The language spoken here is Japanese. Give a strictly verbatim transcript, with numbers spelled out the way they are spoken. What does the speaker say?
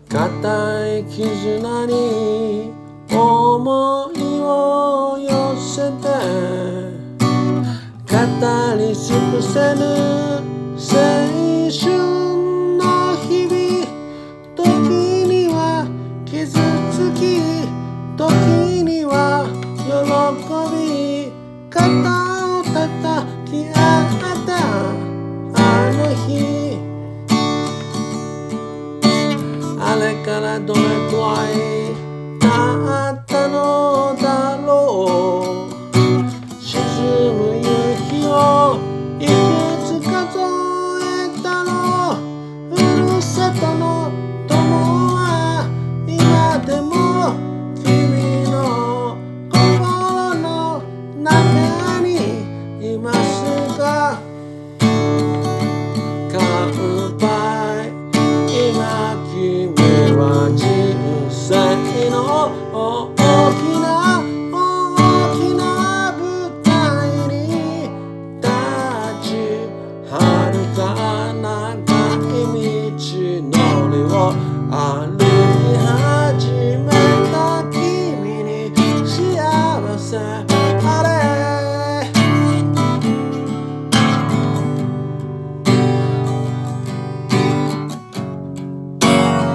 固い絆に思いを寄せて語り尽くせぬ青春の日々、時には傷つき時には喜び、肩を叩き合ったあの日、あれからどれくらい経